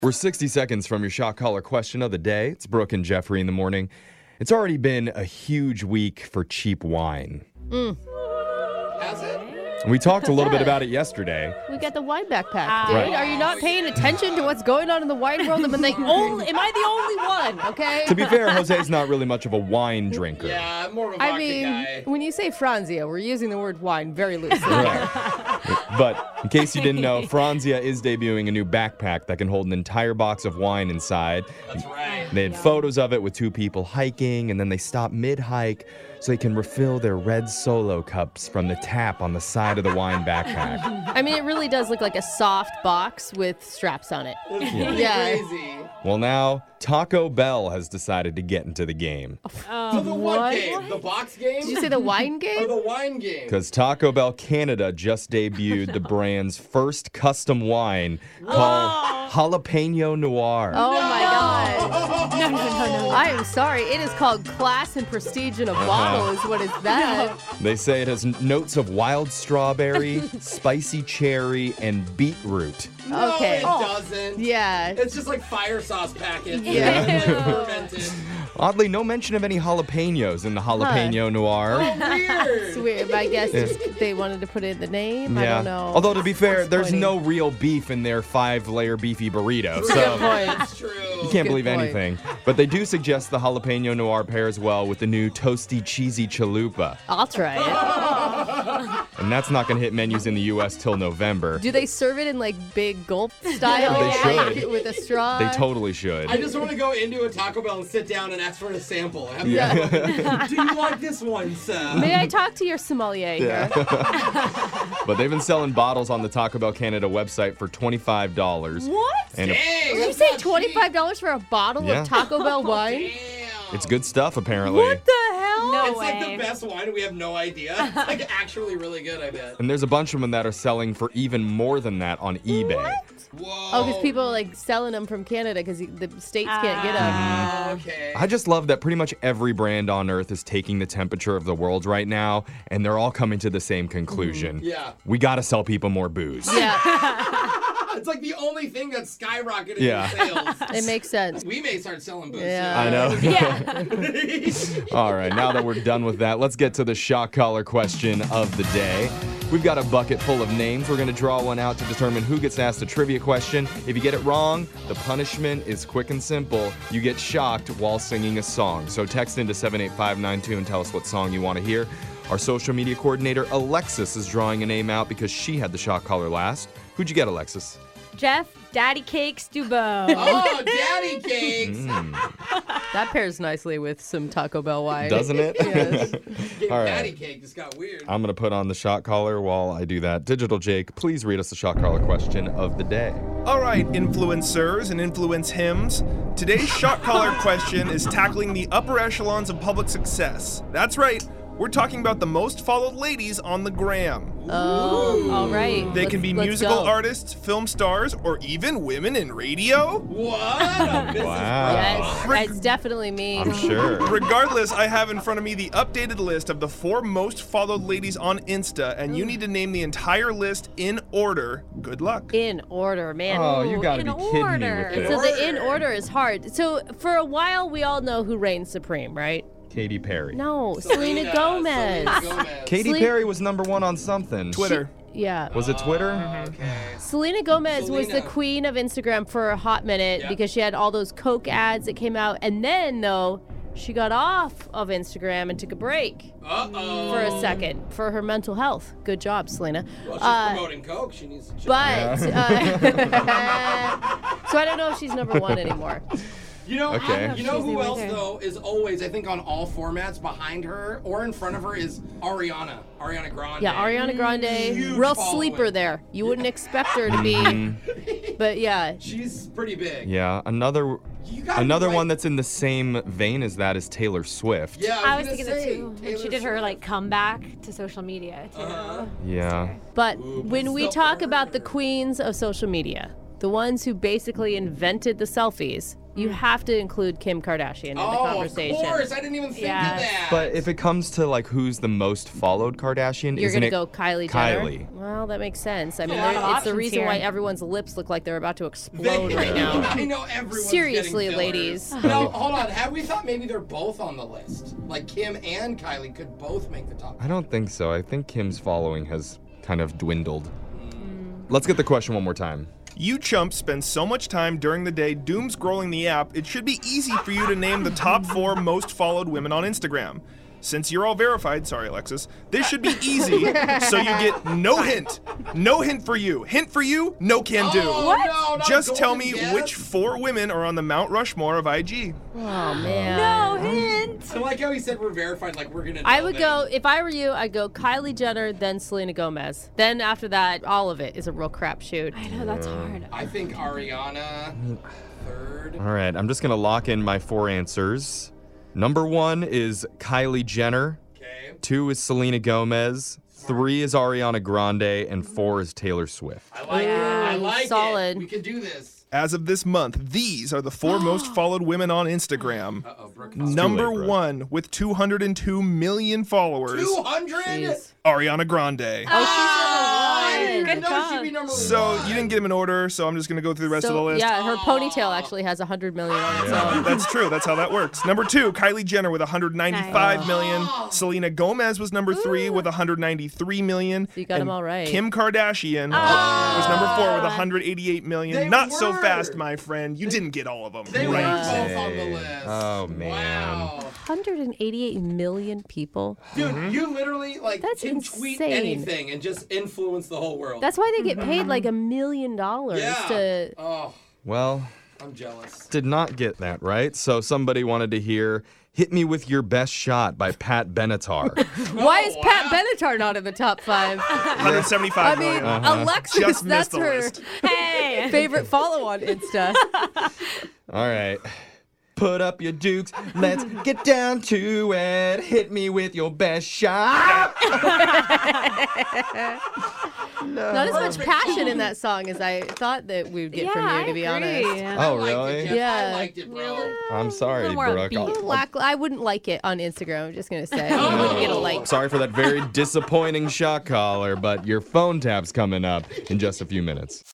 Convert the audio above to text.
We're 60 seconds from your shot caller question of the day. It's Brooke and Jeffrey in the morning. It's already been a huge week for cheap wine. Has it? We talked a little bit about it yesterday. We got the wine backpack, dude. Right. Are you not paying attention to what's going on in the wine world? Am I the only one? Okay. To be fair, Jose's not really much of a wine drinker. Yeah, I'm more of a vodka guy. When you say Franzia, we're using the word wine very loosely. Right. But in case you didn't know, Franzia is debuting a new backpack that can hold an entire box of wine inside. That's right. They had photos of it with two people hiking, and then they stop mid-hike so they can refill their red Solo cups from the tap on the side of the wine backpack. I mean, it really does look like a soft box with straps on it. It's really Yeah. crazy. Well, now Taco Bell has decided to get into the game. So the what game? The box game? Did you say the wine Or game? the wine game? Because Taco Bell Canada just debuted the brand's first custom wine called Jalapeno Noir. Oh my God. No. I am sorry. It is called Class and Prestige in a Bottle is what is that? They say it has notes of wild strawberry, spicy cherry, and beetroot. No, Okay. it doesn't. Yeah. It's just like fire sauce packets. Yeah. Fermented. Oddly, no mention of any jalapenos in the Jalapeno Noir. Weird. It's weird, but I guess just they wanted to put it in the name. I don't know. Although, to be fair, there's Disappointing. no real beef in their 5-layer beefy burrito. Good So point. It's true. you can't believe point. anything. But they do suggest the Jalapeno Noir pairs well with the new toasty, cheesy chalupa. I'll try it. And that's not going to hit menus in the U.S. till November. Do they serve it in like big gulp style? They Like, should. with a straw? They totally should. I just want to go into a Taco Bell and sit down and ask for a sample. Have you- Yeah. Do you like this one, sir? May I talk to your sommelier here? But they've been selling bottles on the Taco Bell Canada website for $25. What? And Dang, Did you that's say not cheap. $25 for a bottle Yeah. of Taco Bell wine? Damn. it's good stuff, apparently. What the hell? No It's like way. the best wine. We have no idea. It's like actually really good, I bet. And there's a bunch of them that are selling for even more than that on eBay. Whoa. Oh, because people are like selling them from Canada because the states can't get them. Oh, okay. I just love that pretty much every brand on earth is taking the temperature of the world right now, and they're all coming to the same conclusion. Yeah. We got to sell people more booze. Yeah, It's like the only thing that's skyrocketing Yeah. in sales. it makes sense. We may start selling booze. Yeah. I know. Yeah. All right, now that we're done with that, let's get to the shock collar question of the day. We've got a bucket full of names. We're going to draw one out to determine who gets asked a trivia question. If you get it wrong, the punishment is quick and simple. You get shocked while singing a song. So text into 78592 and tell us what song you want to hear. Our social media coordinator, Alexis, is drawing a name out because she had the shock collar last. Who'd you get, Alexis? Jeff Daddy Cakes Dubo. Oh, daddy cakes. That pairs nicely with some Taco Bell wine. Doesn't it? Yes. Gave All right. daddy cake just got weird. I'm going to put on the shot collar while I do that. Digital Jake, please read us the shot collar question of the day. All right, influencers and influence hymns. Today's shot collar question is tackling the upper echelons of public success. That's right, we're talking about the most followed ladies on the gram. Oh, all right. They can be Let's musical go. artists, film stars, or even women in radio. What? A business Wow. Yes, it's definitely me. I'm sure. Regardless, I have in front of me the updated list of the 4 most followed ladies on Insta, and you need to name the entire list in order. Good luck. In order, man. Oh, you gotta in be kidding me order. with So this. the in order is hard. So for a while, we all know who reigns supreme, right? Katy Perry. No, Selena Gomez. Selena Gomez. Katy Sleep- Perry was number one on something. Twitter. Yeah. Was it Twitter? Okay. Selena Gomez was the Selena. queen of Instagram for a hot minute Yeah. because she had all those Coke ads that came out. And then, though, she got off of Instagram and took a break Uh-oh. for a second for her mental health. Good job, Selena. Well, she's promoting Coke. She needs to chill. But, so I don't know if she's number one anymore. You know, Okay. you know She's who right else, there. though, is always, I think, on all formats behind her or in front of her is Ariana Grande. Yeah, Ariana Grande, Huge real following. sleeper there. You wouldn't expect her to be, but yeah. She's pretty big. Yeah, another You gotta be right. one that's in the same vein as that is Taylor Swift. Yeah, I was gonna thinking that say, too. And Taylor she did her Swift. like comeback to social media too. Yeah. But Ooh, when but we still talk about the her. queens of social media, the ones who basically invented the selfies, You have to include Kim Kardashian in the conversation. Of course. I didn't even think of that. But if it comes to like who's the most followed Kardashian, You're isn't going to it go Kylie Jenner? Kylie? Well, that makes sense. I mean, a lot of it's the options reason here. why everyone's lips look like they're about to explode right now. I know everyone's Seriously, getting ladies. fillers. Now, hold on. Have we thought maybe they're both on the list? Like Kim and Kylie could both make the top. I don't think so. I think Kim's following has kind of dwindled. Let's get the question one more time. You chumps spend so much time during the day doom scrolling the app, it should be easy for you to name the top 4 most followed women on Instagram. Since you're all verified, sorry Alexis, this should be easy, so you get no hint. No hint for you. Hint for you, no can do. Oh, no, not Just tell golden me guess. which 4 women are on the Mount Rushmore of IG. Oh, man. No hint. I like how he said we're verified, like we're gonna. I know would them. go, if I were you, I'd go Kylie Jenner, then Selena Gomez. Then after that, all of it is a real crapshoot. I know, that's hard. I think Ariana third. All right, I'm just going to lock in my 4 answers. Number 1 is Kylie Jenner. Okay. 2 is Selena Gomez. 3 is Ariana Grande. And 4 is Taylor Swift. I like it. I Ooh, like solid. it. We can do this. As of this month, these are the 4 most followed women on Instagram. Uh-oh, Brooke. Number late, Brooke. 1 with 202 million followers, 200. Jeez. Ariana Grande. Good No, job. she'd be number So one. you didn't get them in order, so I'm just going to go through the rest of the list. Yeah, her ponytail actually has 100 million on its own. That's true. That's how that works. Number 2, Kylie Jenner with 195 million. Selena Gomez was number 3 with 193 million. So you got 'em And all right. Kim Kardashian was number 4 with 188 million. They Not so were. fast, my friend. You didn't get all of them. They were right. both on the list. Oh, man. Wow. 188 million people. Dude, you literally like That's can tweet insane. anything and just influence the whole world. That's why they get paid like $1 million yeah. to. Oh, Well, I'm jealous. did not get that right. So somebody wanted to hear Hit Me With Your Best Shot by Pat Benatar. Why is wow. Pat Benatar not in the top 5? 175 I mean, million. Alexis, Just missed that's the her list. Hey. favorite follow on Insta. All right. Put up your dukes. Let's get down to it. Hit me with your best shot. Not as much passion in that song as I thought that we would get from you, to be honest. Oh, I liked really? It, Jeff. Yeah. I liked it, bro. I'm sorry, little more Brooke. upbeat. I wouldn't like it on Instagram. I'm just gonna say you wouldn't get a like. Sorry for that very disappointing shot caller, but your phone tap's coming up in just a few minutes.